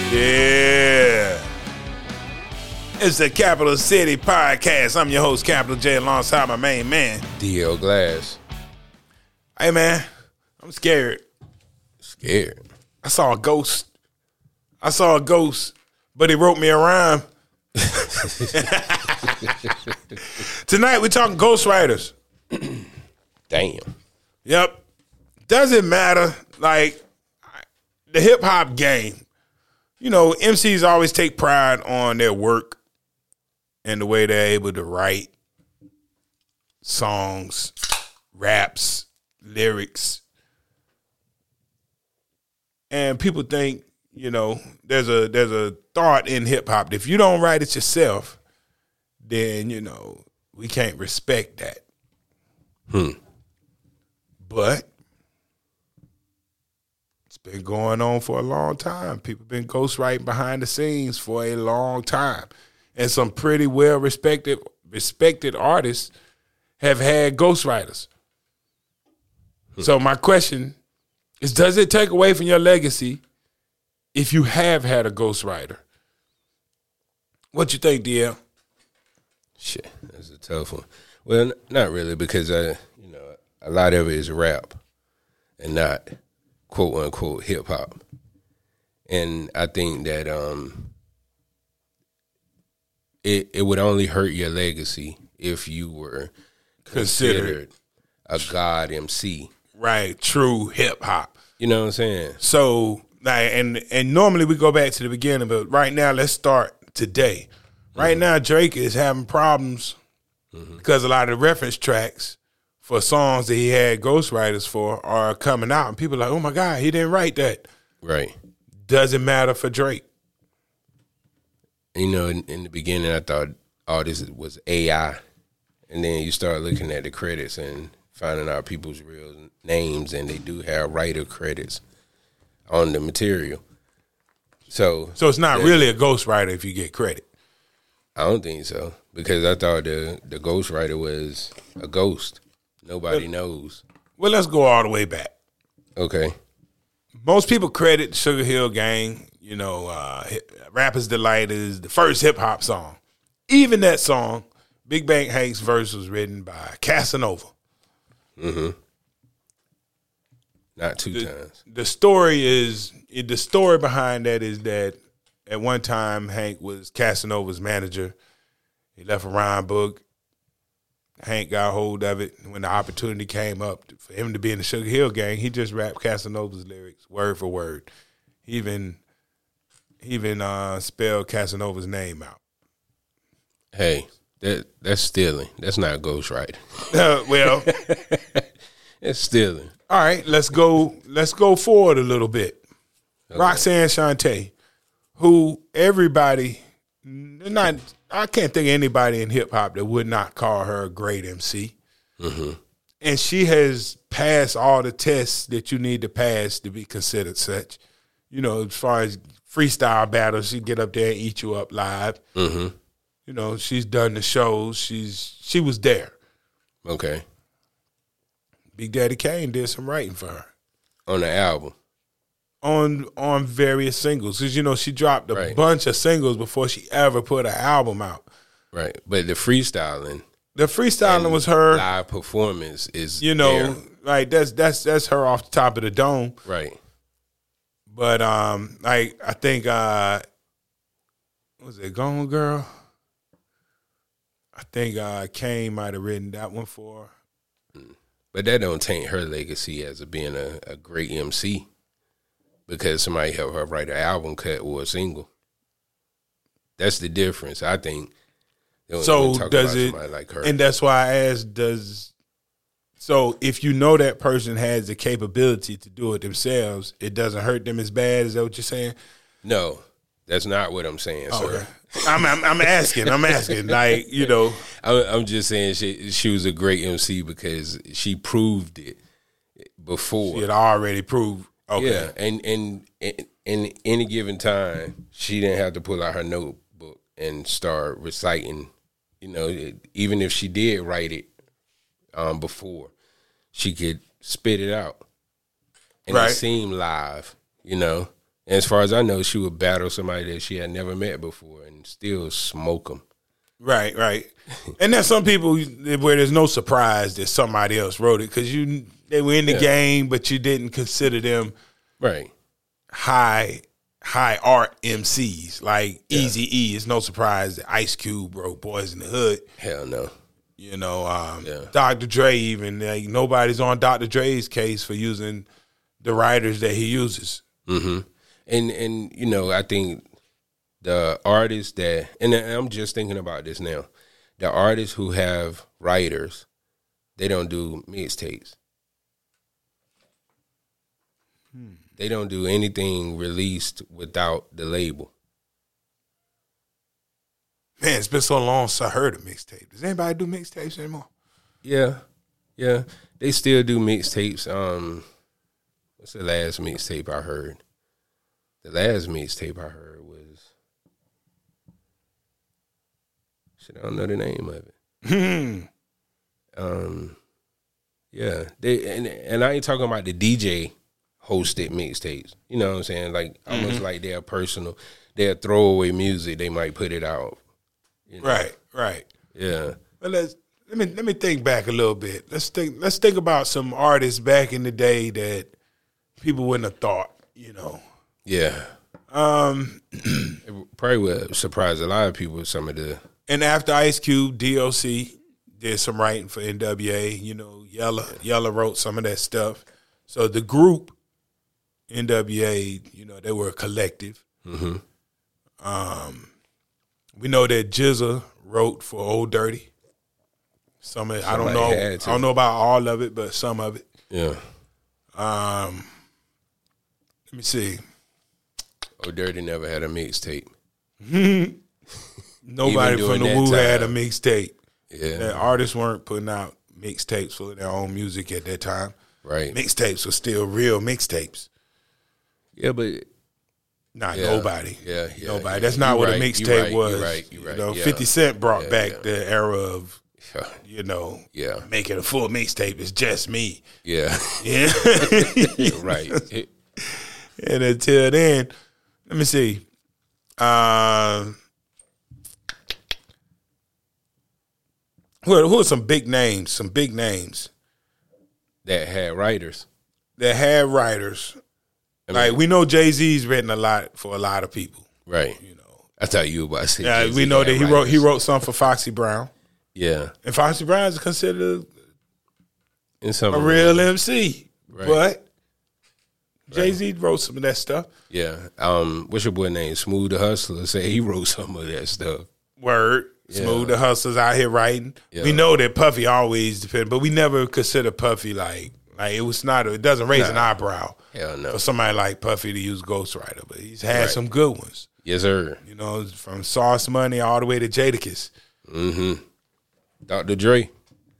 Yeah. It's the Capital City Podcast. I'm your host, Capital J, alongside my main man, DL Glass. Hey, man, I'm scared. Scared? I saw a ghost, but he wrote me a rhyme. Tonight, we're talking ghostwriters. Damn. Yep. Doesn't matter. Like, the hip-hop game. You know, MCs always take pride on their work and the way they're able to write songs, raps, lyrics. And people think, you know, there's a thought in hip-hop. If you don't write it yourself, then, you know, we can't respect that. But it's been going on for a long time. People been ghostwriting behind the scenes for a long time. And some pretty well respected artists have had ghostwriters. So my question is, does it take away from your legacy if you have had a ghostwriter? What you think, DL? Shit, that's a tough one. Well, not really, because a lot of it is rap and not quote unquote hip hop. And I think that it would only hurt your legacy if you were considered a god MC. Right, true hip hop. You know what I'm saying? So, like, and normally we go back to the beginning, but right now let's start today. Right now, Drake is having problems because a lot of the reference tracks for songs that he had ghostwriters for are coming out, and people are like, oh my God, he didn't write that. Right. Doesn't matter for Drake. You know, in the beginning, I thought all this was AI. And then you start looking at the credits and finding out people's real names, and they do have writer credits on the material. So it's not really a ghostwriter if you get credit. I don't think so, because I thought the ghostwriter was a ghost. Nobody knows. Well, let's go all the way back. Okay. Most people credit Sugar Hill Gang, you know, Rapper's Delight is the first hip-hop song. Even that song, Big Bank Hank's verse, was written by Casanova. Not two times. The story behind that is that at one time Hank was Casanova's manager. He left a rhyme book. Hank got hold of it. When the opportunity came up for him to be in the Sugar Hill Gang, he just rapped Casanova's lyrics word for word. He even spelled Casanova's name out. Hey, that's stealing. That's not ghostwriting. Well, it's stealing. All right, let's go forward a little bit. Okay. Roxanne Shante, who everybody, I can't think of anybody in hip hop that would not call her a great MC. And she has passed all the tests that you need to pass to be considered such. You know, as far as freestyle battles, she get up there and eat you up live. You know, she's done the shows. She was there. Okay. Big Daddy Kane did some writing for her on the album, on various singles, because you know she dropped a bunch of singles before she ever put an album out. Right, but the freestyling was her live performance is, you know, like that's her off the top of the dome. Right. But I think what was it, Gone Girl? I think Kane might have written that one for her. But that don't taint her legacy as being a great MC, because somebody helped her write an album cut or a single. That's the difference, I think. So does it, like her. And that's why I asked, so if you know that person has the capability to do it themselves, it doesn't hurt them as bad? Is that what you're saying? No, that's not what I'm saying, sir. Okay. I'm asking, like, you know. I'm just saying she was a great MC because she proved it before. She had already proved. Okay. Yeah, and in any given time, she didn't have to pull out her notebook and start reciting. You know, even if she did write it before, she could spit it out. And it seemed live, you know. And as far as I know, she would battle somebody that she had never met before and still smoke them. Right, right. And there's some people where there's no surprise that somebody else wrote it because they were in the game, but you didn't consider them right high art MCs like Eazy-E. It's no surprise that Ice Cube wrote Boys in the Hood. Hell no. You know, Dr. Dre even nobody's on Dr. Dre's case for using the writers that he uses. Mm-hmm. And you know, I think the artists that, and I'm just thinking about this now, the artists who have writers, they don't do mixtapes. They don't do anything released without the label. Man, it's been so long since I heard a mixtape. Does anybody do mixtapes anymore? Yeah. They still do mixtapes. What's the last mixtape I heard? The last mixtape I heard was, I don't know the name of it. Yeah. And I ain't talking about the DJ hosted mixtapes. You know what I'm saying? Like almost like their throwaway music, they might put it out. You know? Right. Yeah. Well, let me think back a little bit. Let's think about some artists back in the day that people wouldn't have thought, you know. Yeah. It probably would surprise a lot of people with some of the. And after Ice Cube, DOC did some writing for NWA. You know, Yella wrote some of that stuff. So the group NWA, you know, they were a collective. Mm-hmm. We know that GZA wrote for Old Dirty. Some of it, I don't know about all of it, but some of it. Yeah. Let me see. Old Dirty never had a mixtape. Nobody from the Wu had a mixtape. Yeah. The artists weren't putting out mixtapes for their own music at that time. Right. Mixtapes were still real mixtapes. Yeah, but nobody. Yeah. Nobody. That's not what a mixtape was. You're right. You know, 50 Cent brought back the era of, you know, making a full mixtape is just me. Yeah. Yeah. Right. And until then, let me see. Who are some big names? Some big names that had writers. I mean, like we know Jay-Z's written a lot for a lot of people. Right. You know. I thought you were about to say. Yeah, we know that he wrote some for Foxy Brown. Yeah. And Foxy Brown is considered a real MC. Right. But Jay-Z wrote some of that stuff. Yeah. What's your boy name? Smooth the Hustler say he wrote some of that stuff. Word. Yeah. Smooth the Hustler's out here writing. Yeah. We know that Puffy always depended, but we never consider Puffy like it was not. It doesn't raise an eyebrow. Hell no. For somebody like Puffy to use Ghostwriter, but he's had some good ones. Yes, sir. You know, from Sauce Money all the way to Jadakiss. Mm-hmm. Dr. Dre.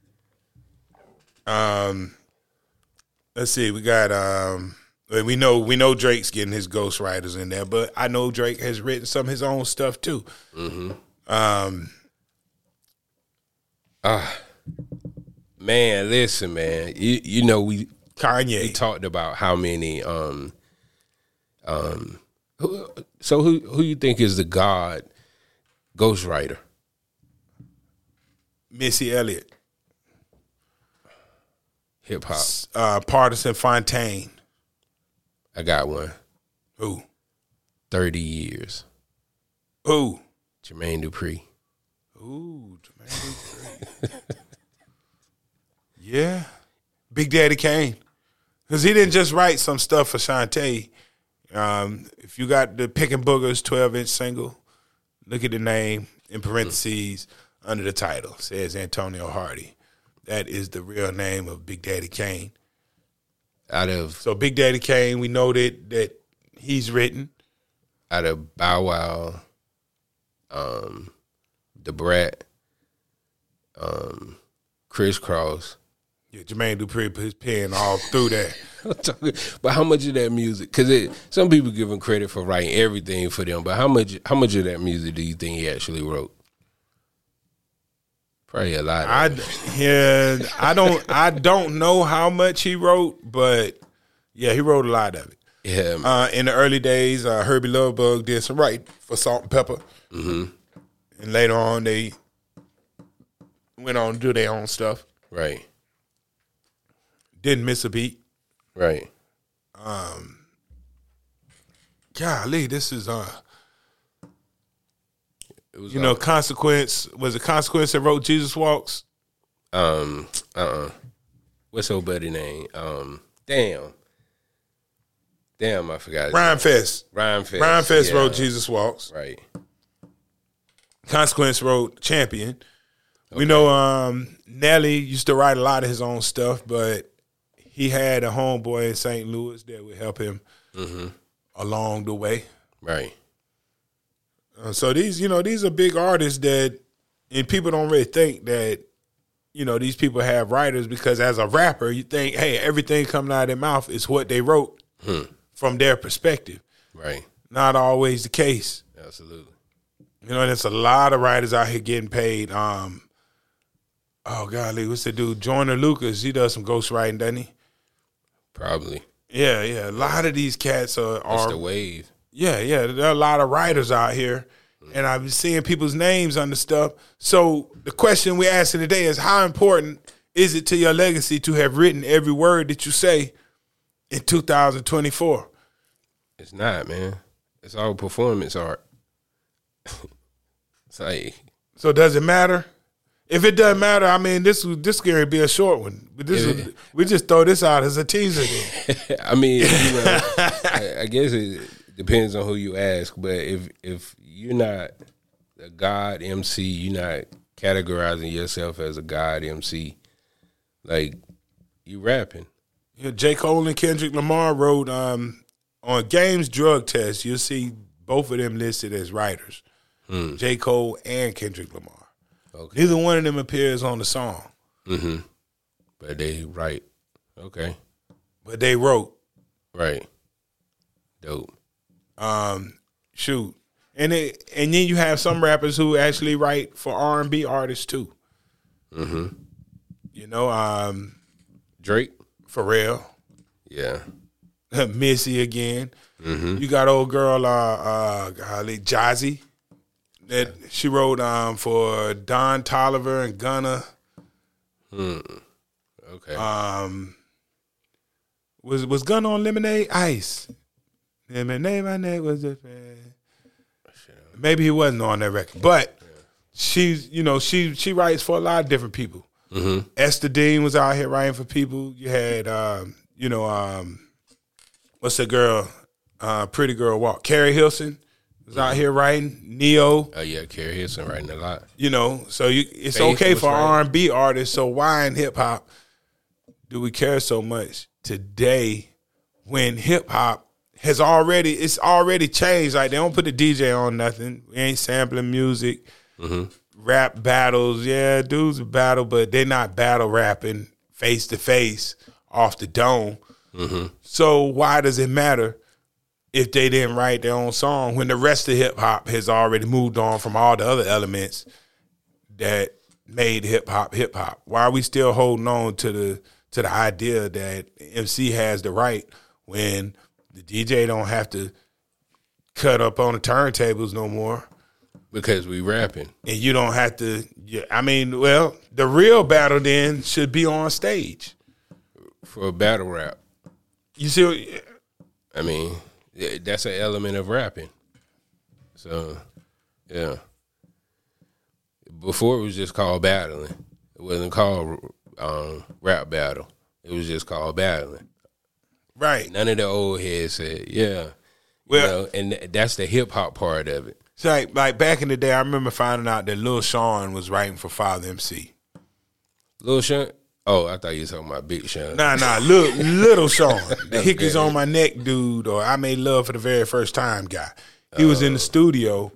Let's see. We got we know Drake's getting his ghostwriters in there, but I know Drake has written some of his own stuff too. Mm-hmm. Man, listen, man. You know we talked about how many who you think is the God ghostwriter? Missy Elliott. Hip hop. Partisan Fontaine. I got one. Who? 30 years. Who? Jermaine Dupri. Ooh, Jermaine Dupri. Yeah. Big Daddy Kane. Because he didn't just write some stuff for Shantae. If you got the Pickin' Boogers 12-inch single, look at the name in parentheses under the title. It says Antonio Hardy. That is the real name of Big Daddy Kane. So Big Daddy Kane, we know that he's written. Out of Bow Wow, Da Brat, Criss Cross. Yeah, Jermaine Dupri put his pen all through that. But how much of that music? Because some people give him credit for writing everything for them. But how much of that music do you think he actually wrote? Probably a lot. I don't know how much he wrote, but yeah, he wrote a lot of it. Yeah. In the early days, Herbie Lovebug did some writing for Salt and Pepper. Mm-hmm. And later on, they went on to do their own stuff. Right. Didn't miss a beat. Right. Golly, this is It was Consequence. Was it Consequence that wrote Jesus Walks? What's old buddy name? Damn, I forgot. Rhyme Fest. Rhyme Fest. Rhyme Fest wrote Jesus Walks. Right. Consequence wrote Champion. Okay. We know Nelly used to write a lot of his own stuff, but he had a homeboy in St. Louis that would help him along the way. Right. So these are big artists and people don't really think that, these people have writers, because as a rapper, you think, hey, everything coming out of their mouth is what they wrote from their perspective. Right. Not always the case. Absolutely. There's a lot of writers out here getting paid. Oh, golly, what's the dude? Joyner Lucas, he does some ghostwriting, doesn't he? Probably. Yeah. A lot of these cats are the wave. Yeah. There are a lot of writers out here, and I've been seeing people's names on the stuff. So the question we're asking today is, how important is it to your legacy to have written every word that you say in 2024? It's not, man. It's all performance art. It's like, so does it matter? If it doesn't matter, I mean, this going to be a short one. But we just throw this out as a teaser. I mean, I guess it depends on who you ask. But if you're not a God MC, you're not categorizing yourself as a God MC, like, you rapping. J. Cole and Kendrick Lamar wrote on Game's Drug Test. You'll see both of them listed as writers. J. Cole and Kendrick Lamar. Okay. Neither one of them appears on the song. Mm-hmm. But they write. Okay. But they wrote. Right. Dope. Shoot. And then you have some rappers who actually write for R&B artists too. Mm-hmm. Drake. Pharrell. Yeah. Missy again. Mm-hmm. You got old girl Jazzy. That she wrote for Don Toliver and Gunna. Okay. Was Gunna on Lemonade Ice? Lemonade, my name was a fan. Maybe he wasn't on that record, but she's she writes for a lot of different people. Mm-hmm. Esther Dean was out here writing for people. You had what's the girl? Pretty Girl Walk. Carrie Hilson was out here writing. Neo. Oh yeah, Carrie Hilson writing a lot. So it's Faith okay for R&B artists. So why in hip hop do we care so much today when hip hop it's already changed? Like, they don't put the DJ on nothing. We ain't sampling music. Mm-hmm. Rap battles, yeah, dudes battle, but they're not battle rapping face to face off the dome. Mm-hmm. So why does it matter if they didn't write their own song when the rest of hip hop has already moved on from all the other elements that made hip hop hip hop? Why are we still holding on to the idea that MC has the right when the DJ don't have to cut up on the turntables no more? Because we rapping. And you don't have to, the real battle then should be on stage. For a battle rap. You see, I mean, that's an element of rapping. So, yeah. Before it was just called battling. It wasn't called rap battle. It was just called battling. Right. None of the old heads said, yeah. Well, and that's the hip hop part of it. So like back in the day, I remember finding out that Lil Sean was writing for Father MC. Lil Sean? Oh, I thought you were talking about Big Sean. Nah, Little Sean. The Hickeys on My Neck dude, or I Made Love for the Very First Time guy. He was in the studio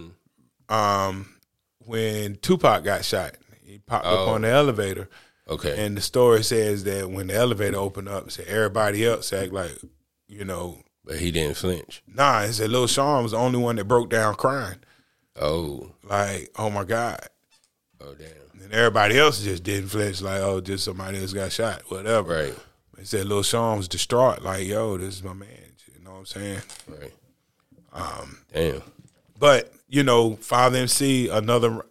when Tupac got shot. He popped up on the elevator. Okay. And the story says that when the elevator opened up, it said everybody else act like, But he didn't flinch. Nah, it said Lil Sean was the only one that broke down crying. Oh. Like, oh my God. Oh, damn. And everybody else just didn't flinch, like, oh, just somebody else got shot, whatever. Right. They said Lil Sean was distraught, like, yo, this is my man. I'm saying? Right. Damn. But, you know, Father MC, another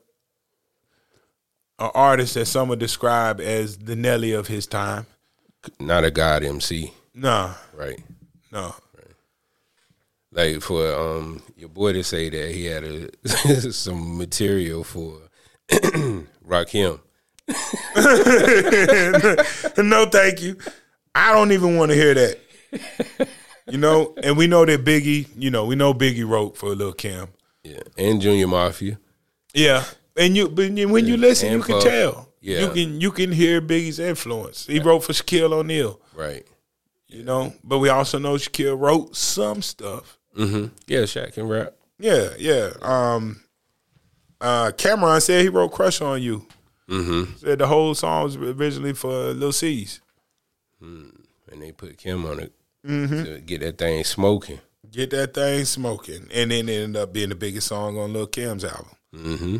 artist that some would describe as the Nelly of his time. Not a God MC. Nah. Right. No. Like for your boy to say that he had some material for Rakim. No, thank you. I don't even want to hear that. You know, and we know that Biggie, you know, we know Biggie wrote for Lil' Kim. Yeah, and Junior Mafia. Yeah, and when you listen, and you can Puff. tell. Yeah. You can hear Biggie's influence. He wrote for Shaquille O'Neal. Right. You know, but we also know Shaquille wrote some stuff. Mm-hmm. Yeah, Shaq can rap. Yeah. Cameron said he wrote "Crush on You." Mm-hmm. Said the whole song was originally for Lil C's. And they put Kim on it to get that thing smoking. Get that thing smoking, and then it ended up being the biggest song on Lil Kim's album. Mm-hmm.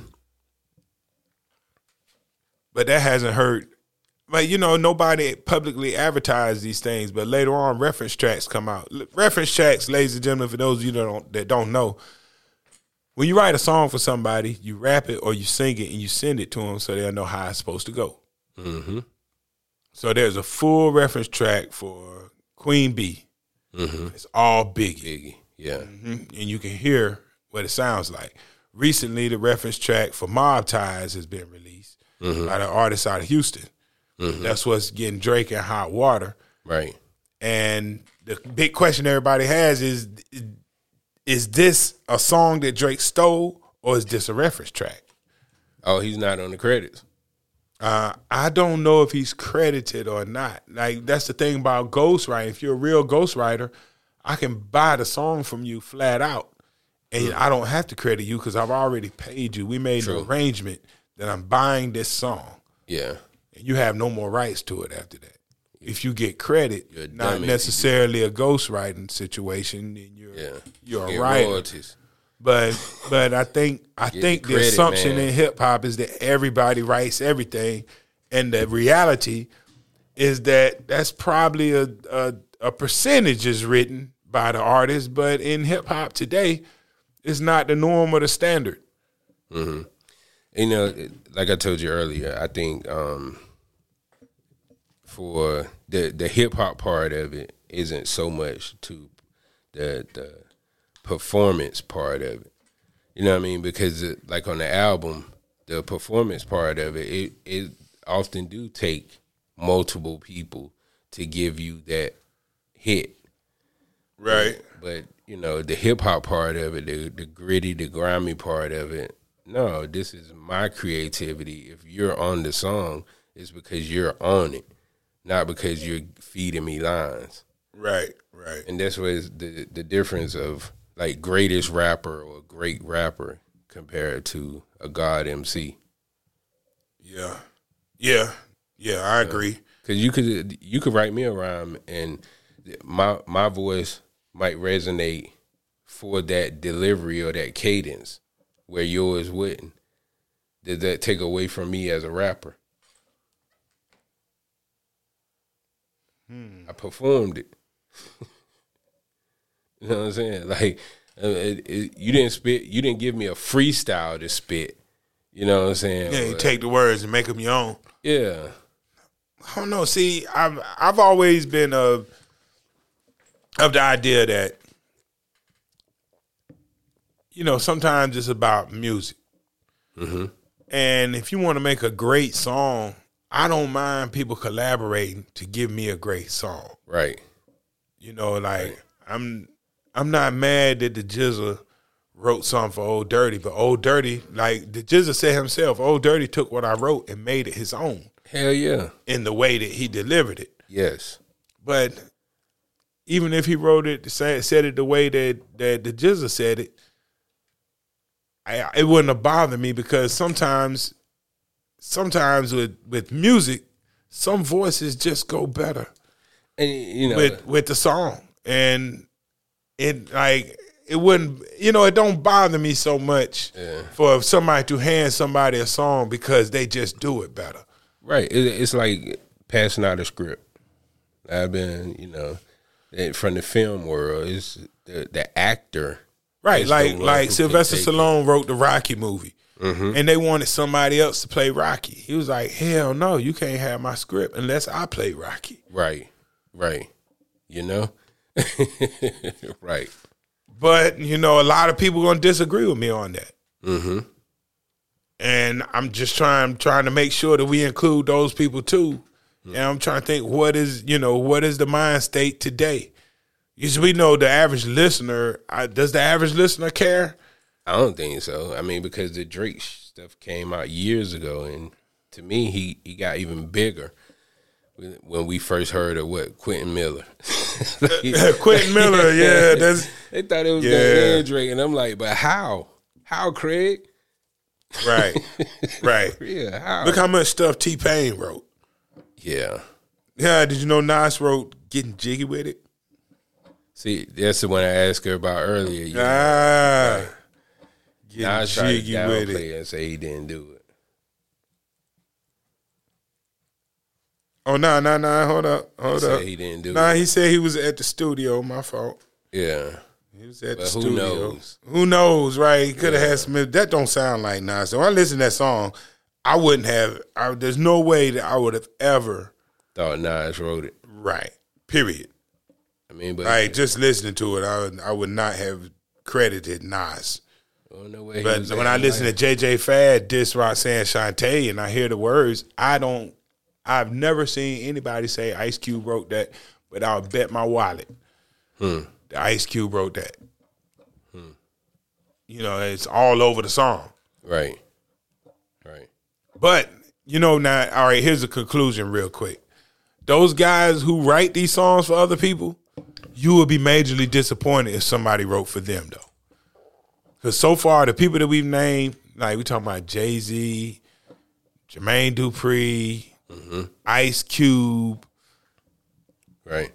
But that hasn't hurt. Like, you know, nobody publicly advertised these things, but later on, reference tracks come out. Reference tracks, ladies and gentlemen, for those of you that don't know, when you write a song for somebody, you rap it or you sing it and you send it to them so they'll know how it's supposed to go. Mm-hmm. So there's a full reference track for Queen Bee. Mm-hmm. It's all Biggie. Biggie. Yeah. And you can hear what it sounds like. Recently, the reference track for Mob Ties has been released by the artist out of Houston. That's what's getting Drake in hot water. Right. And the big question everybody has is this a song that Drake stole or is this a reference track? Oh, he's not on the credits. I don't know if he's credited or not. Like, that's the thing about ghostwriting. If you're a real ghostwriter, I can buy the song from you flat out, and I don't have to credit you because I've already paid you. We made an arrangement that I'm buying this song. Yeah. And you have no more rights to it after that. If you get credit, You're a not dummy necessarily a ghostwriting situation, then you're a Get writer. royalties. But I think the credit, assumption man. in hip hop is that everybody writes everything, and the reality is that that's probably a percentage is written by the artist, but in hip hop today, it's not the norm or the standard. Mm-hmm. You know, like I told you earlier, I think for the hip hop part of it isn't so much to the performance part of it. You know what I mean? Because like on the album, the performance part of it often do take multiple people to give you that hit. Right. But you know, the hip hop part of it, the gritty, the grimy part of it, no, this is my creativity. If you're on the song, it's because you're on it, not because you're feeding me lines. Right. And that's what is the difference of like greatest rapper or great rapper compared to a God MC. Yeah, I agree. Because you could write me a rhyme and my voice might resonate for that delivery or that cadence where yours wouldn't. Did that take away from me as a rapper? I performed it. You know what I'm saying? Like you didn't spit. You didn't give me a freestyle to spit. You know what I'm saying? Yeah, you take the words and make them your own. Yeah. I don't know. See, I've always been of the idea that, you know, sometimes it's about music. Mm-hmm. And if you want to make a great song, I don't mind people collaborating to give me a great song. Right. You know, like I'm not mad that the GZA wrote something for Old Dirty, but Old Dirty, like the GZA said himself, Old Dirty took what I wrote and made it his own. Hell yeah. In the way that he delivered it. Yes. But even if he wrote it, said it the way that the GZA said it, it wouldn't have bothered me because sometimes with music, some voices just go better. And you know, with the song, and it wouldn't, you know, it don't bother me so much for somebody to hand somebody a song because they just do it better. Right. It's like passing out a script. I've been, you know, from the film world. It's the actor. Right, is the one like who Sylvester can take Stallone wrote the Rocky movie, and they wanted somebody else to play Rocky. He was like, "Hell no, you can't have my script unless I play Rocky." Right. You know, right. But a lot of people gonna disagree with me on that. And I'm just trying to make sure that we include those people too. And I'm trying to think what is the mind state today. We know the average listener. Does the average listener care? I don't think so. I mean, because the Drake stuff came out years ago, and to me, he got even bigger when we first heard of Quentin Miller. Quentin Miller, yeah, they thought it was gonna end Drake, and I'm like, but how? How, Craig? Right. Yeah, how? Look how much stuff T-Pain wrote. Yeah. Did you know Nas wrote "Getting Jiggy with It"? See, that's the one I asked her about earlier. Getting jiggy with it, and say he didn't do it. Oh no! Hold up. He didn't do it. Nah, he said he was at the studio. My fault. Yeah, he was at the who studio. knows? Who knows? Right? He could have had some. That don't sound like Nas. So when I listen to that song, I wouldn't have. There's no way that I would have ever thought Nas wrote it. Right. Period. I mean, but just listening to it, I would not have credited Nas. Oh, no way. But when I listen to JJ Fad diss Roxanne Shante and I hear the words, I've never seen anybody say Ice Cube wrote that, but I'll bet my wallet the Ice Cube wrote that. It's all over the song. Right. But, now, all right, here's the conclusion real quick. Those guys who write these songs for other people, you would be majorly disappointed if somebody wrote for them, though. Because so far, the people that we've named, like we talking about Jay-Z, Jermaine Dupri, Ice Cube, right?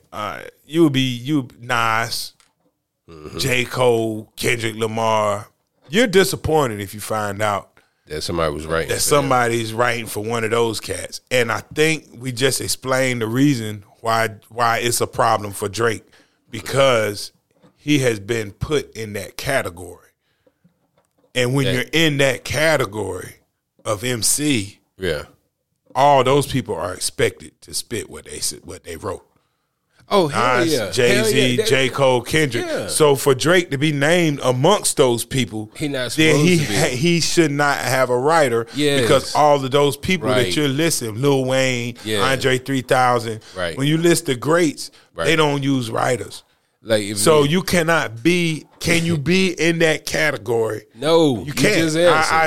Nas, J. Cole, Kendrick Lamar. You're disappointed if you find out that somebody was writing. That somebody's writing for one of those cats. And I think we just explained the reason why it's a problem for Drake, because he has been put in that category. And when you're in that category of MC, all those people are expected to spit what they wrote. Oh, hell Nas, yeah. Jay-Z, J. Cole, Kendrick. Yeah. So for Drake to be named amongst those people, he should not have a writer, because all of those people that you're listing, Lil Wayne, Andre 3000, when you list the greats, they don't use writers. You cannot be. Can you be in that category? No, you can't.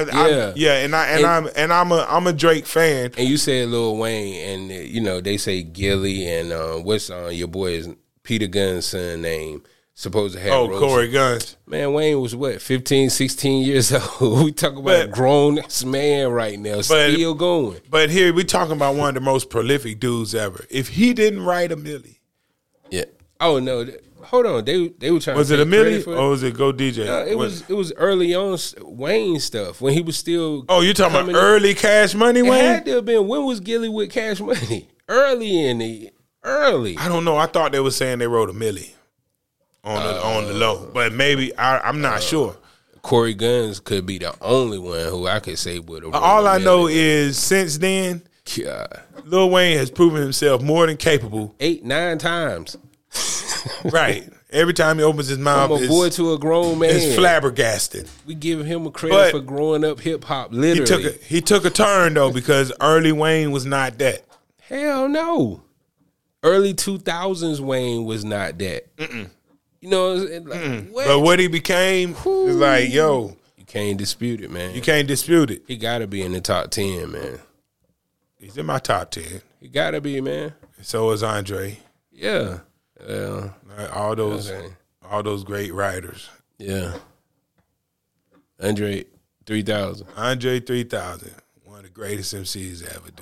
I'm a Drake fan. And you said Lil Wayne, and they say Gilly, and what's your boy's Peter Gunn's son name? Supposed to have Corey Guns. Man, Wayne was 15, 16 years old. We talk about a grown man right now, still going. But here we talking about one of the most prolific dudes ever. If he didn't write a Millie, oh no. Hold on, they were trying. Was it a Millie or was it Go DJ? It was early on Wayne stuff when he was still. Oh, you talking about early Cash Money Wayne? It had to have been. When was Gilly with Cash Money? Early. I don't know. I thought they were saying they wrote a Millie on the low, but maybe I'm not sure. Corey Guns could be the only one who I could say would have. All I know is since then, Lil Wayne has proven himself more than capable. 8-9 times. Right. Every time he opens his mouth, from a boy to a grown man, it's flabbergasted. We give him a credit for growing up hip hop. Literally, he took a turn though, because early Wayne was not that. Hell no. Early 2000s Wayne was not that. What? But what he became is like, yo, you can't dispute it, man. You can't dispute it. He got to be in the top 10, man. He's in my top 10. He got to be, man. So is Andre. Yeah. All those great writers. Yeah. Andre 3000. Andre 3000. One of the greatest MCs to ever do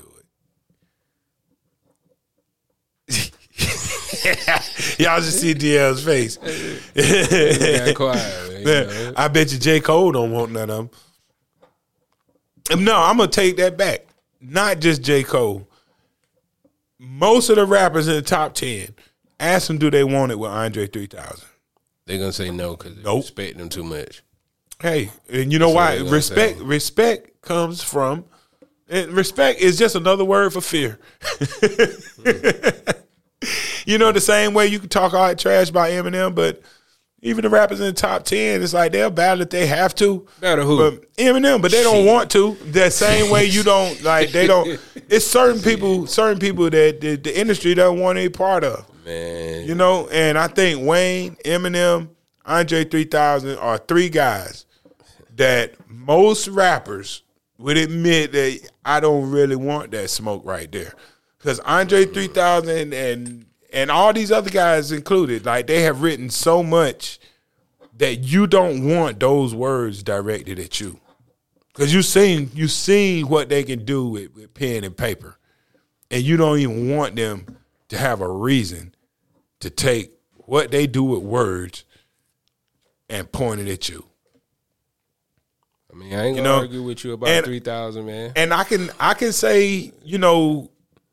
it. Y'all just see DL's face. Got quiet, man, I bet you J. Cole don't want none of them. No, I'm going to take that back. Not just J. Cole. Most of the rappers in the top 10, Ask them, do they want it with Andre 3000? They're gonna say no because they respect them too much. Hey, and you know why? Respect comes from, and respect is just another word for fear. You know, the same way you can talk all that trash about Eminem, but even the rappers in the top 10, it's like they'll battle if they have to. Battle who? But Eminem, but they don't want to. That same way you don't, like, they don't. It's certain people that the industry doesn't want any part of. Man. You know, and I think Wayne, Eminem, Andre 3000 are three guys that most rappers would admit that I don't really want that smoke right there. Because Andre 3000 and all these other guys included, like, they have written so much that you don't want those words directed at you. Because you seen what they can do with pen and paper. And you don't even want them to have a reason to take what they do with words and point it at you. I mean, I ain't gonna argue with you about 3000, man. And I can say, you know,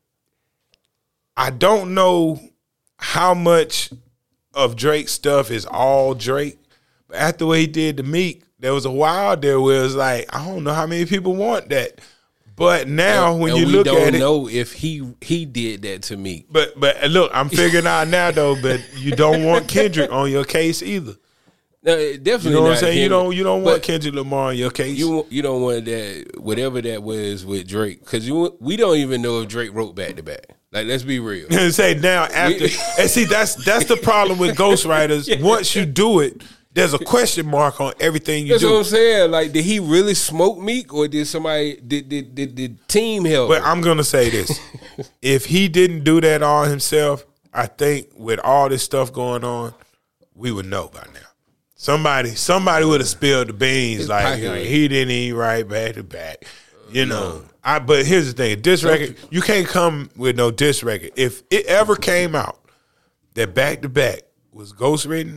I don't know how much of Drake's stuff is all Drake, but after what he did to Meek, there was a while there where it was like, I don't know how many people want that. But now when you look at it, we don't know if he did that to me. But look, I'm figuring out now though. But you don't want Kendrick on your case either. No, definitely. You know what I'm not saying? Kendrick. You don't want Kendrick Lamar on your case. You don't want that, whatever that was with Drake, because we don't even know if Drake wrote back to back. Like, let's be real. And say now after, and see that's the problem with ghostwriters. Yeah. Once you do it, there's a question mark on everything you do. That's what I'm saying. Like, did he really smoke Meek, or did somebody did the team help? But I'm gonna say this: if he didn't do that all himself, I think with all this stuff going on, we would know by now. Somebody would have spilled the beans. Like he didn't eat right back to back. You know. But here's the thing: diss record, you can't come with no diss record. If it ever came out that back to back was ghostwritten,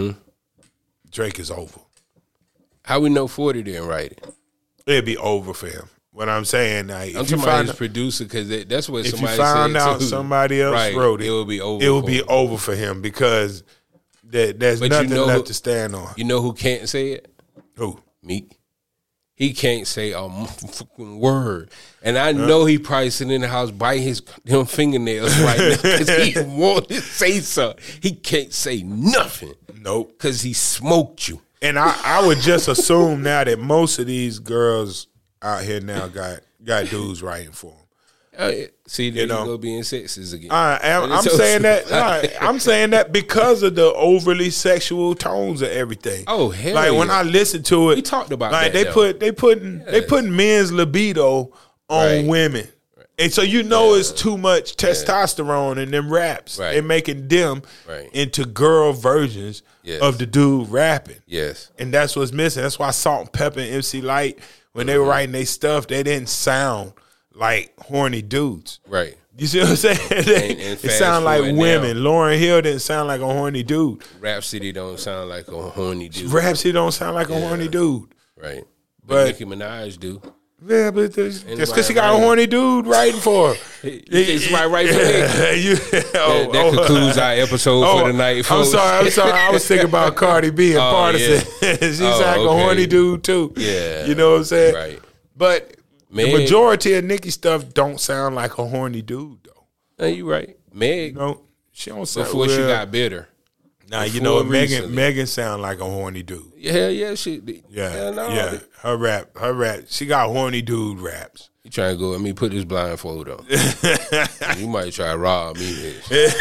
Drake is over. How we know 40 didn't write it? It'd be over for him. What I'm saying, like, I'm talking about his producer, because that's what if somebody you found said out too. somebody else wrote it, it would be over. It would be over for him because there's nothing left to stand on. You know who can't say it? Who? Meek. He can't say a fucking word. And I know he probably sitting in the house biting his fingernails right now because he wants to say something. He can't say nothing. Nope. Because he smoked you. And I would just assume now that most of these girls out here now got dudes writing for them. See, there you go being sexist again. I'm saying that. I'm saying that because of the overly sexual tones of everything. Oh hell! Like when I listen to it, we talked about like that. They putting men's libido on women, and so you know it's too much testosterone in them raps. Right. They're making them into girl versions of the dude rapping. Yes, and that's what's missing. That's why Salt and Pepper and MC Lyte, when they were writing their stuff, they didn't sound like horny dudes. Right. You see what I'm saying? It sound like women. Now, Lauryn Hill didn't sound like a horny dude. Rhapsody don't sound like a horny dude. Rhapsody don't sound like a horny dude. Right. But Nicki Minaj do. Yeah, but just because she got a horny dude writing for her. It's right for me. That concludes our episode for the night, folks. I'm sorry. I was thinking about Cardi B and Partisan. She's like a horny dude, too. Yeah. You know what I'm saying? Right. But the majority of Nicki stuff don't sound like a horny dude, though. No, you right. Meg. No, she don't sound before she got bitter. Now you know Megan sound like a horny dude. Yeah, she. Yeah. Her rap. She got horny dude raps. You trying to go at me? Put this blindfold on. You might try to rob me.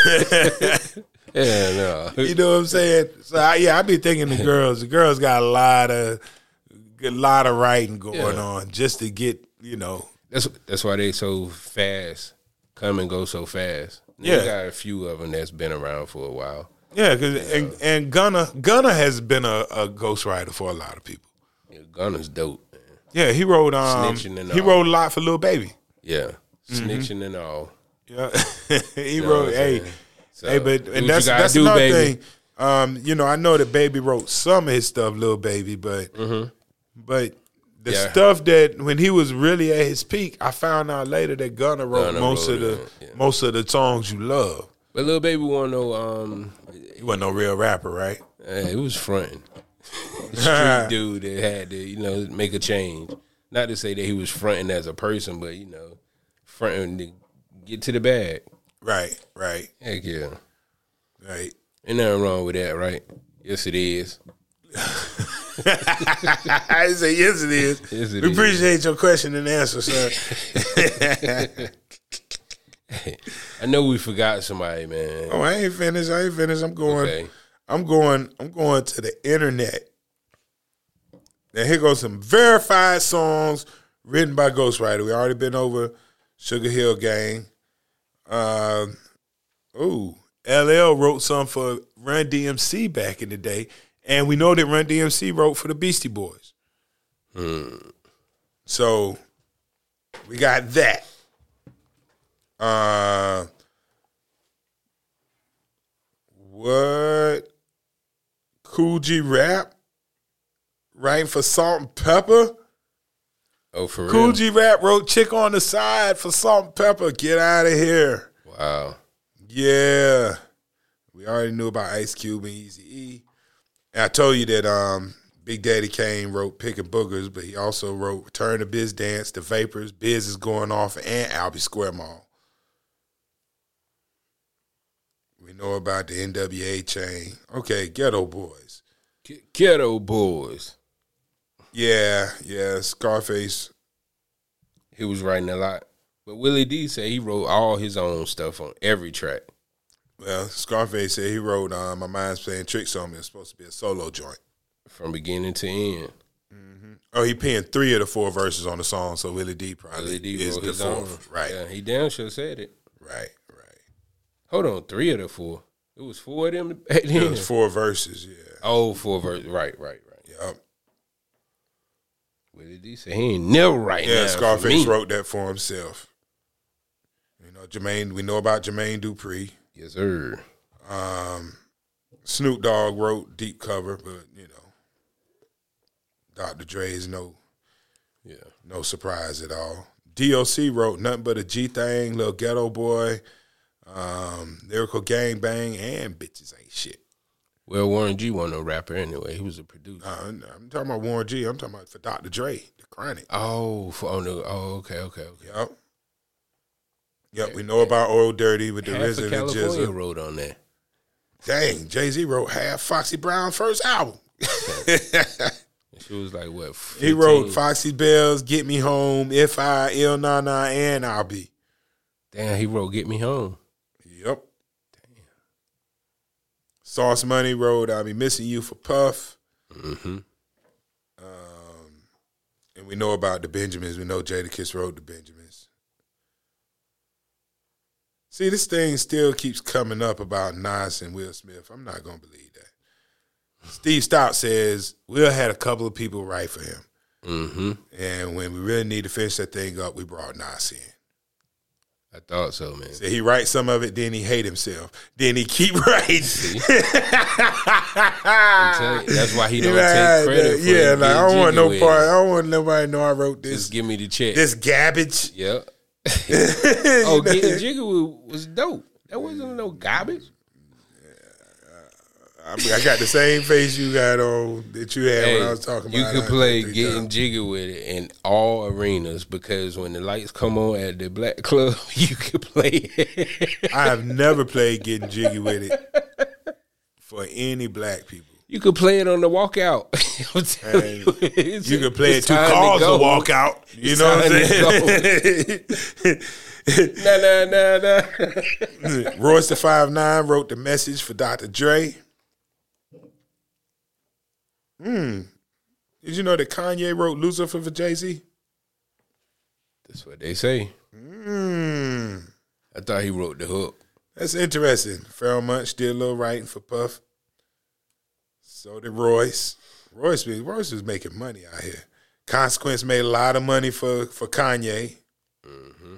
Yeah, no. You know what I'm saying? So I be thinking the girls got a lot of writing going on just to get, you know. That's why they so fast, come and go so fast. Yeah, we got a few of them that's been around for a while. Yeah, and Gunna has been a ghostwriter for a lot of people. Yeah, Gunna's dope. Man. Yeah, he wrote Snitching and he all. wrote a lot for Lil Baby. Yeah, snitching and all. Yeah, he wrote. And that's do, another baby. thing. You know, I know that Baby wrote some of his stuff, Lil Baby, but the stuff that when he was really at his peak, I found out later that Gunna wrote most of the songs you love. But Lil Baby want to know. He wasn't no real rapper, right? It was fronting. Street dude that had to, make a change. Not to say that he was fronting as a person, but fronting to get to the bag. Right. Heck yeah. Right. Ain't nothing wrong with that, right? Yes, it is. I say yes, it is. Yes, it we is. appreciate your question and answer, sir. I know we forgot somebody, man. Oh, I ain't finished. I'm going. Okay. I'm going to the internet. Now here goes some verified songs written by Ghostwriter. We already been over Sugar Hill Gang. LL wrote some for Run DMC back in the day, and we know that Run DMC wrote for the Beastie Boys. So we got that. What? Kool G Rap writing for Salt and Pepper? Oh, for real? Kool G Rap wrote Chick on the Side for Salt and Pepper. Get out of here. Wow. Yeah. We already knew about Ice Cube and Eazy-E. And I told you that Big Daddy Kane wrote Pickin' Boogers, but he also wrote Return to Biz Dance, The Vapors, Biz is Going Off, and Albee Square Mall. We know about the NWA chain. Okay, Ghetto Boys. Ghetto Boys. Yeah, Scarface. He was writing a lot. But Willie D said he wrote all his own stuff on every track. Well, Scarface said he wrote My Mind's Playing Tricks on Me. It's supposed to be a solo joint. From beginning to end. Mm-hmm. Oh, he penned 3 of the 4 verses on the song, so Willie D probably is wrote the his 4th. own. Right. Yeah, he damn sure said it. Right. Hold on, 3 of the 4. It was 4 of them back then. It was 4 verses, yeah. Oh, 4 verses. Right. Yep. Willie D said he ain't never writing. Yeah, that Scarface for me. wrote that for himself. We know about Jermaine Dupri. Yes, sir. Snoop Dogg wrote Deep Cover, but Dr. Dre is no surprise at all. DOC wrote Nothing But a G Thing, Lil Ghetto Boy, Lyrical Gang Bang, and Bitches Ain't Shit. Well, Warren G wasn't no rapper anyway. He was a producer. I'm talking about Warren G. I'm talking about for Dr. Dre, The Chronic. Okay. Yep, we know about Oil Dirty with the Half RZA of and California GZA. wrote on that. Dang, Jay-Z wrote half Foxy Brown's first album. She was like, what, 15? He wrote Foxy Bells, Get Me Home, If I, Il Na Na, and I'll Be. Damn, he wrote Get Me Home. Yep. Damn. Sauce Money wrote I'll Be Missing You for Puff. Mm-hmm. And we know about the Benjamins. We know Jadakiss wrote the Benjamins. See, this thing still keeps coming up about Nas and Will Smith. I'm not going to believe that. Steve Stout says Will had a couple of people write for him. Mm-hmm. And when we really need to finish that thing up, we brought Nas in. I thought so, man. So he writes some of it, then he hate himself. Then he keep writing. That's why he don't take credit for it. I don't want no part. I don't want nobody to know I wrote this. Just give me the check. This garbage. Yep. Getting Jiggy was dope. That wasn't no garbage. I got the same face you got on that you had when I was talking about it. You could play Getting Jiggy with it in all arenas because when the lights come on at the Black Club, you could play it. I have never played Getting Jiggy with it for any black people. You could play it on the walkout. You could play it 2 cars to walk out. You know what I'm saying? Nah. Royce the 5'9" wrote the message for Dr. Dre. Did you know that Kanye wrote Lucifer for Jay-Z? That's what they say. I thought he wrote the hook. That's interesting. Pharrell Munch did a little writing for Puff. So did Royce. Royce was making money out here. Consequence made a lot of money for Kanye. Mm-hmm.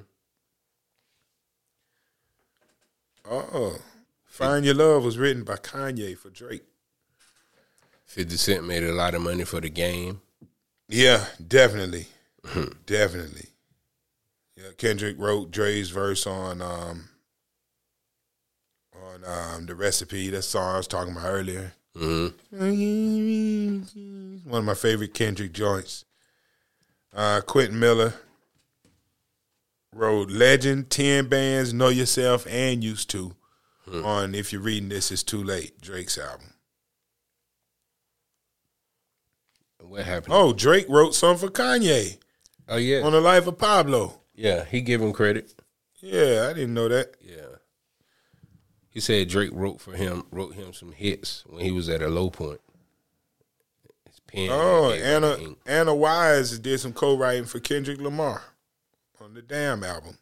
Find Your Love was written by Kanye for Drake. 50 Cent made a lot of money for The Game. Yeah, definitely. Definitely. Yeah, Kendrick wrote Dre's verse on on The Recipe. That song I was talking about earlier. Mm-hmm. One of my favorite Kendrick joints. Quentin Miller wrote Legend, 10 Bands, Know Yourself, and Used To on If You're Reading This, It's Too Late, Drake's album. What happened? Oh, Drake wrote something for Kanye. Oh, yeah. On The Life of Pablo. Yeah, he gave him credit. Yeah, I didn't know that. Yeah. He said Drake wrote him some hits when he was at a low point. His pen. Oh, Anna Wise did some co-writing for Kendrick Lamar on the Damn album.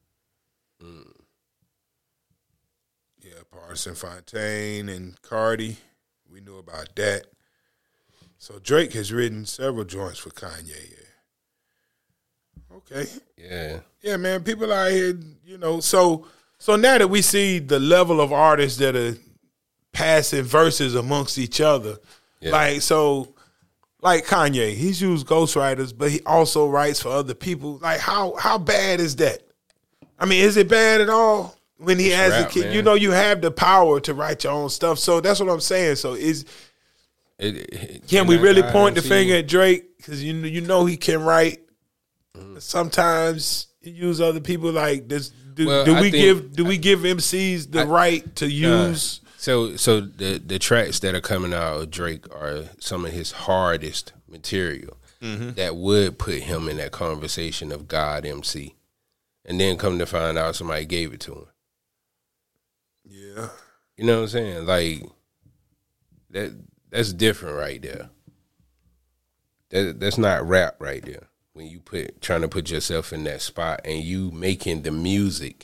Yeah, Partisan Fontaine and Cardi. We knew about that. So Drake has written several joints for Kanye. Yeah. Okay. Yeah. Yeah, man. People out here, So now that we see the level of artists that are passing verses amongst each other, like Kanye, he's used ghostwriters, but he also writes for other people. Like, how bad is that? I mean, is it bad at all? When he has a kid, man. You have the power to write your own stuff. So that's what I'm saying. So can we really point the finger at Drake? Because you know he can write. Sometimes he use other people like this. Do we give MCs the right to use? So the tracks that are coming out of Drake are some of his hardest material that would put him in that conversation of God MC, and then come to find out somebody gave it to him. Yeah, you know what I'm saying? Like that's different right there. That's not rap right there. When you trying to put yourself in that spot and you making the music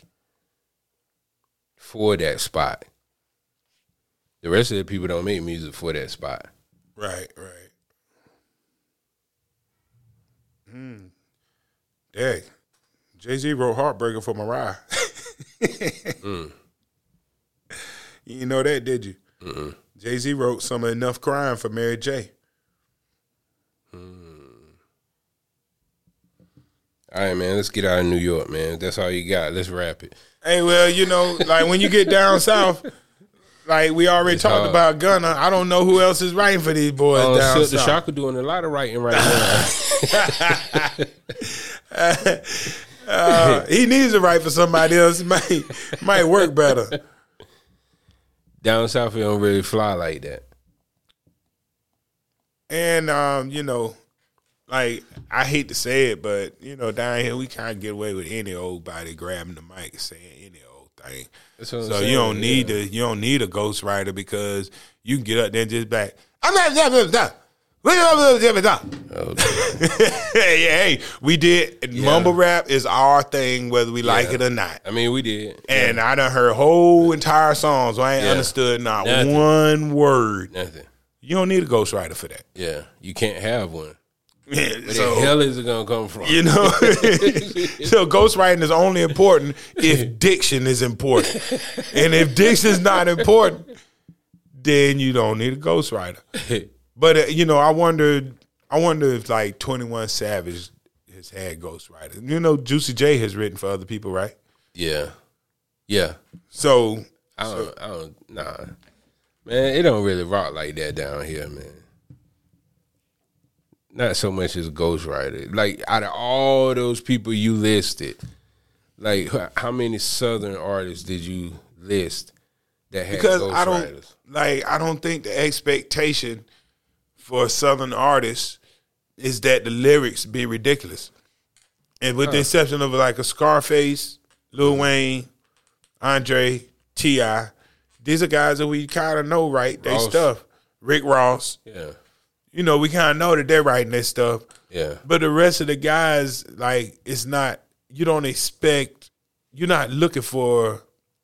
for that spot. The rest of the people don't make music for that spot. Right. Dang. Jay-Z wrote Heartbreaker for Mariah. You didn't know that, did you? Jay-Z wrote some of Enough Crying for Mary J. All right, man, let's get out of New York, man. That's all you got. Let's wrap it. Hey, well, like when you get down south, like we already talked about Gunna, I don't know who else is writing for these boys down south. The Shaka doing a lot of writing right now. He needs to write for somebody else. It might work better. Down south, it don't really fly like that. And, like, I hate to say it, but, down here we kind of get away with any old body grabbing the mic and saying any old thing. So you don't need a ghostwriter because you can get up there and just back. Hey, we did. Mumble rap is our thing, whether we like it or not. I mean, we did. And I done heard whole entire songs where I ain't understood not one word. Nothing. You don't need a ghostwriter for that. Yeah, you can't have one. Yeah, where the hell is it going to come from? So ghostwriting is only important if diction is important. And if diction is not important, then you don't need a ghostwriter. But, I wonder if, like, 21 Savage has had ghostwriters. Juicy J has written for other people, right? Yeah. So. I don't, nah. Man, it don't really rock like that down here, man. Not so much as a ghostwriter. Like, out of all those people you listed, like, how many Southern artists did you list that had ghostwriters? I don't think the expectation for a Southern artist is that the lyrics be ridiculous. And with the exception of, like, a Scarface, Lil Wayne, Andre, T.I., these are guys that we kind of know write their stuff. Rick Ross. Yeah. We kind of know that they're writing their stuff. Yeah. But the rest of the guys, like, it's not, you're not looking for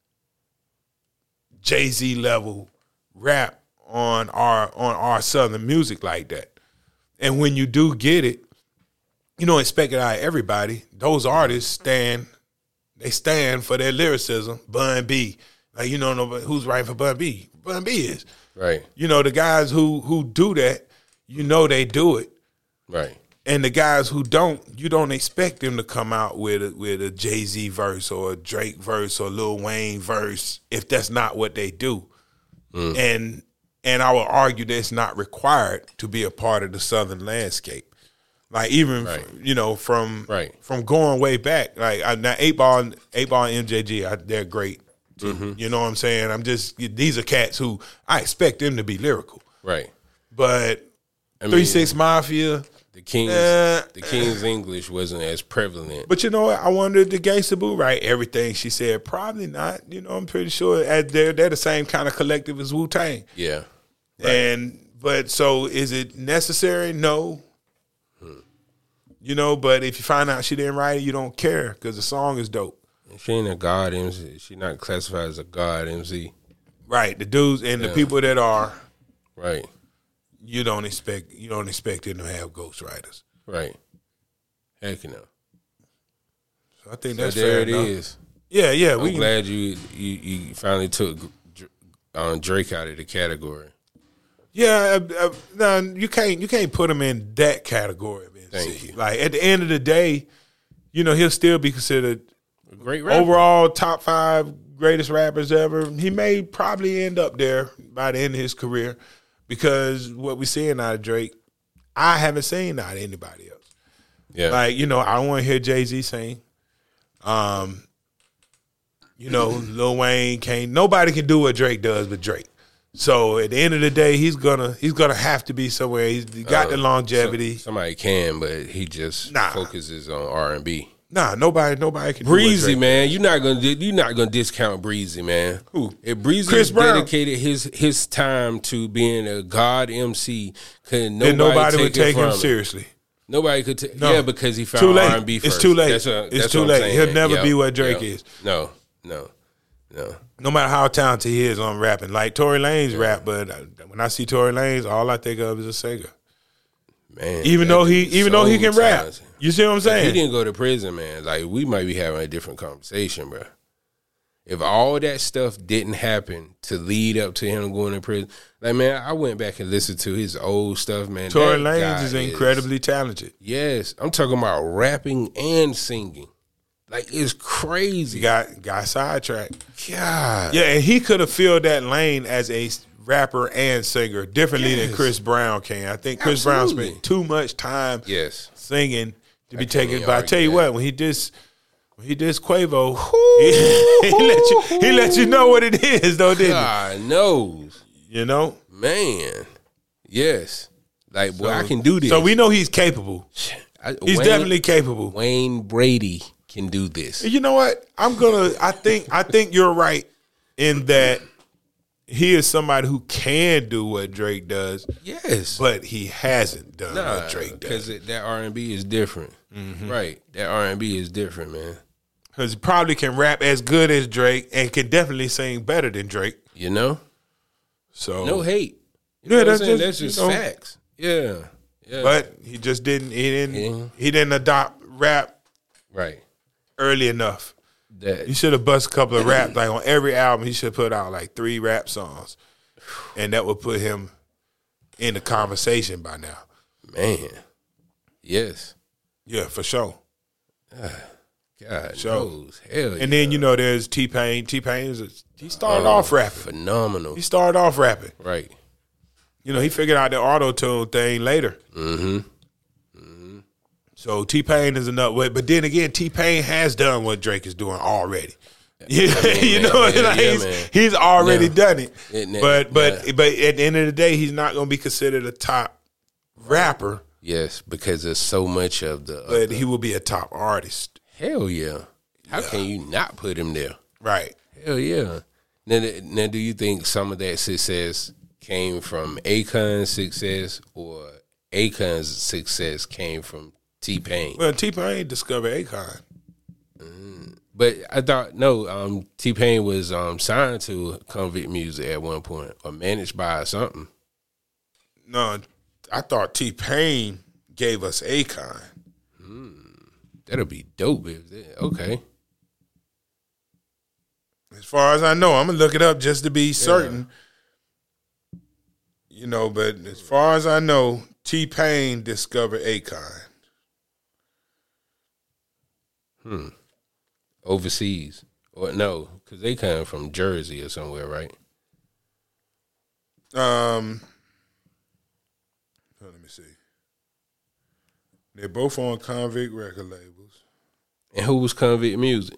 Jay-Z level rap on our Southern music like that. And when you do get it, you don't expect it out of everybody. Those artists stand for their lyricism. Bun B. Like, you don't know who's writing for Bun B. Bun B is. Right. The guys who do that, they do it. Right. And the guys who don't, you don't expect them to come out with a Jay-Z verse or a Drake verse or Lil Wayne verse if that's not what they do. And I would argue that it's not required to be a part of the Southern landscape. Like even from going way back, like now 8Ball and MJG, they're great too. You know what I'm saying? These are cats who I expect them to be lyrical. Right. But 3 6 Mafia. The King's English wasn't as prevalent. But you know what? I wondered, the Gangsta Boo write everything she said? Probably not. You know, I'm pretty sure they're the same kind of collective as Wu-Tang. Yeah. Right. But so is it necessary? No. You know, but if you find out she didn't write it, you don't care because the song is dope. She ain't a God MC. She not classified as a God MC. Right. The dudes and the people that are. Right. You don't expect them to have ghostwriters. Right. Heck no. So I think that's fair enough. There it is. Yeah. I'm glad you finally took Drake out of the category. Yeah, no, you can't put him in that category. Thank you. Like at the end of the day, you know, he'll still be considered a great rapper. Overall top 5 greatest rappers ever. He may probably end up there by the end of his career. Because what we're seeing out of Drake, I haven't seen out of anybody else. Yeah. Like, you know, I don't want to hear Jay-Z sing. You know, Lil Wayne nobody can do what Drake does but Drake. So at the end of the day, he's gonna have to be somewhere. He got the longevity. Somebody can, but he just focuses on R&B. Nah, nobody can. Breezy, man, you're not gonna discount Breezy, man. Who? If Breezy dedicated his time to being a God MC, could nobody would take him seriously. Nobody could. Yeah, because he found R&B first. It's too late. It's too late. He'll never be what Drake is. No. No matter how talented he is on rapping, like Tory Lanez rap, but when I see Tory Lanez, all I think of is a singer. Man, even though he can rap. You see what I'm saying? If he didn't go to prison, man, like we might be having a different conversation, bro. If all that stuff didn't happen to lead up to him going to prison, like, man, I went back and listened to his old stuff, man. Tory Lanez is incredibly talented. Yes, I'm talking about rapping and singing. Like, it's crazy. Got sidetracked. God. Yeah, and he could have filled that lane as a rapper and singer differently than Chris Brown can. I think Chris Brown spent too much time singing to be taken. But I tell you what, when he dissed Quavo, he let you know what it is, though, didn't he? God knows. You know? Man. Yes. Like, boy, I can do this. So we know he's capable. He's definitely capable. Wayne Brady can do this. You know what? I think you're right in that he is somebody who can do what Drake does. Yes. But he hasn't done what Drake does. Because that R&B is different. Mm-hmm. Right. That R&B is different, man. Because he probably can rap as good as Drake and can definitely sing better than Drake. You know? So no hate. You know that's just facts. Yeah. But he just didn't he didn't adopt rap early enough. He should have bust a couple of rap, like on every album he should put out like 3 rap songs. And that would put him in the conversation by now. Man. Yes. Yeah, for sure. God knows. Hell yeah. And then, you know, there's T-Pain. T-Pain, he started off rapping. Phenomenal. He started off rapping. Right. You know, he figured out the auto-tune thing later. Mm-hmm. So T-Pain is another way. But then again, T-Pain has done what Drake is doing already. Yeah, he's already done it. But at the end of the day, he's not going to be considered a top rapper. Yes, because there's so much of the... But he will be a top artist. Hell yeah. How can you not put him there? Right. Hell yeah. Now, do you think some of that success came from Akon's success or Akon's success came from T-Pain? Well, T-Pain discovered Akon. But I thought, no, T-Pain was signed to Convict Music at one point or managed by something. No, I thought T-Pain gave us Akon. That'll be dope. Okay. As far as I know, I'm going to look it up just to be certain. You know, but as far as I know, T-Pain discovered Akon. Overseas. Or no, because they come from Jersey or somewhere, right? Let me see. They're both on Convict record labels. And who was Convict Music?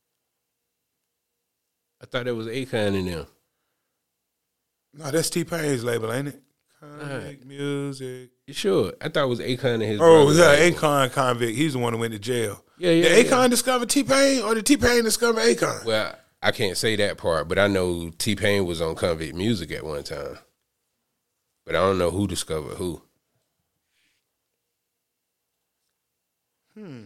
I thought it was Akon in them. No, that's T-Pain's label, ain't it? Convict Music. You sure? I thought it was Akon and his Oh, brother's yeah, label. Akon Convict. He's the one who went to jail. Yeah. Did Akon discover T-Pain or did T-Pain discover Akon? Well, I can't say that part, but I know T-Pain was on Convict Music at one time. But I don't know who discovered who. I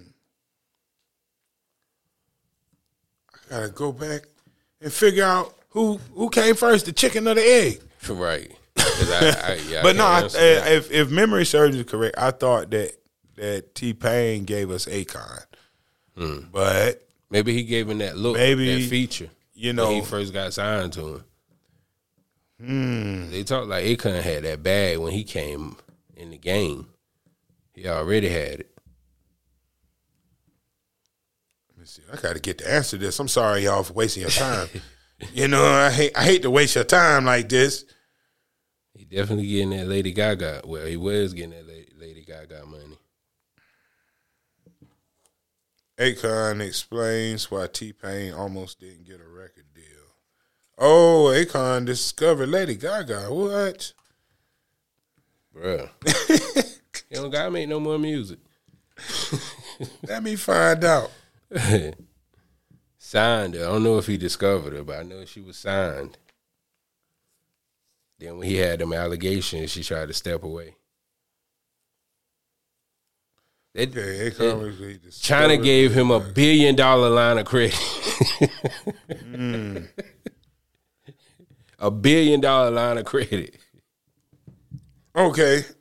gotta go back and figure out who came first, the chicken or the egg. Right. 'Cause I But no, can't answer that. if memory serves you correct, I thought that T-Pain gave us Akon. But Maybe he gave him that look, Maybe, that feature, you when he know, first got signed to him. They talk like Akon had that bag when he came in the game. He already had it. let me see. I got to get the answer to this. I'm sorry, y'all, for wasting your time. I hate to waste your time like this. He definitely getting that Lady Gaga. Well, he was getting that Lady Gaga money. Akon explains why T-Pain almost didn't get a record deal. Oh, Akon discovered Lady Gaga. What? Bruh. He don't gotta make no more music. Let me find out. Signed her. I don't know if he discovered her, but I know she was signed. Then when he had them allegations, she tried to step away. Okay, Akon was China gave him $1 billion line of credit. $1 billion line of credit. Okay.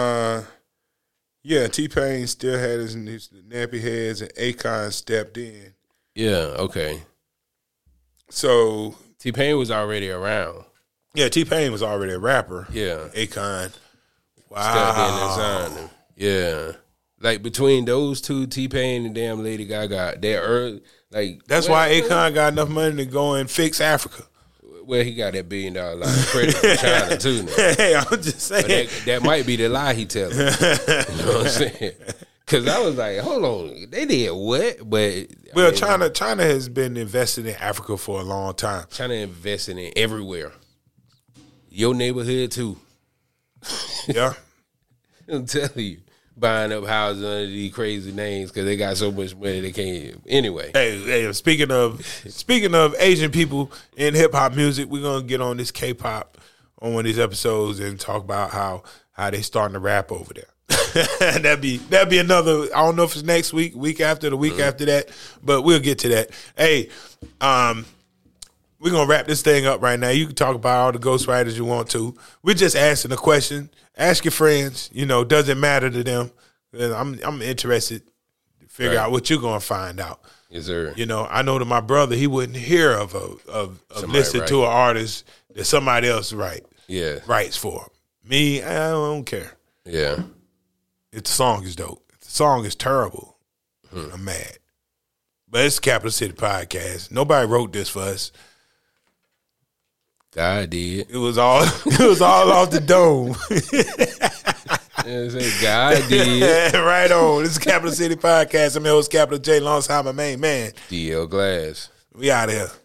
Yeah, T-Pain still had his nappy heads and Akon stepped in. Yeah, okay. So T-Pain was already around. yeah, T-Pain was already a rapper. Yeah. Akon. Stepped in and Wow. signed him. Yeah. Like between those two, T-Pain and damn Lady Gaga, they're early, like That's why Akon got enough money to go and fix Africa. well, he got that $1 billion line of credit from China too now. Hey, I'm just saying. But that might be the lie he telling. You know what I'm saying? Because I was like, hold on, they did what? But Well, China has been invested in Africa for a long time. China investing in everywhere. Your neighborhood too. Yeah. I'm telling you, buying up houses under these crazy names because they got so much money they can't. Anyway, Hey, speaking of Asian people in hip hop music, we're gonna get on this K-pop on one of these episodes and talk about how they starting to rap over there. that'd be another. I don't know if it's next week after, the week after that, but we'll get to that. Hey, we're gonna wrap this thing up right now. You can talk about all the ghostwriters you want to. We're just asking a question. Ask your friends. Does it matter to them? I'm interested to figure out what you're gonna find out. yes, sir. I know that my brother, he wouldn't hear of listening to an artist that somebody else writes for. Me, I don't care. Yeah. If the song is dope. If the song is terrible, I'm mad. But it's Capital City Podcast. Nobody wrote this for us. God did. It was all off the dome. God did. Right on. This is Capital City Podcast. I'm your host, Capital J, alongside my main man, DL Glass. We out of here.